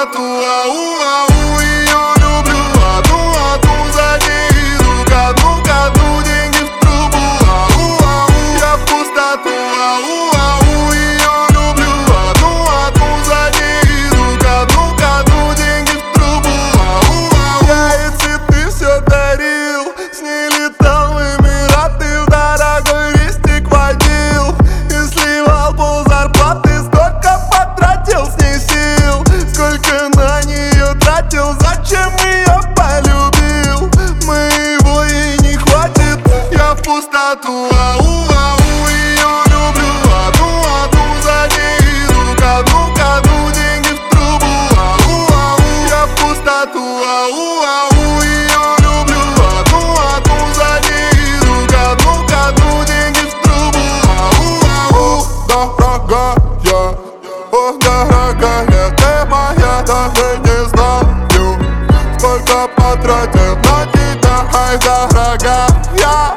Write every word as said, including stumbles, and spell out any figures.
пустоту, ау, ау, ее люблю одну, одну, за ней иду ко дну, ко дну, деньги в трубу, ау, ау, я в пустоту, ау, ау, ее люблю одну, одну, за ней иду ко дну, ко дну, деньги в трубу, ау, ау. Я ей цветы все дарил, с ней летал в Эмираты, в дорогой рестик водил и сливал пол зарплаты. Сколько потратил с ней сил, сколько на нее тратил, зачем ее полюбил? Моего ей не хватит, я в пустоту, ау, ау, ее люблю одну, одну, за ней иду ко дну, ко дну, деньги в трубу, ау, ау, я в пустоту, ау, ау, ее люблю одну, одну, за ней иду ко дну, ко дну, деньги в трубу, ау, ау. Дорогая, о, дорогая, ты моя, даже не знаю, сколько потратил на тебя, ай, дорогая.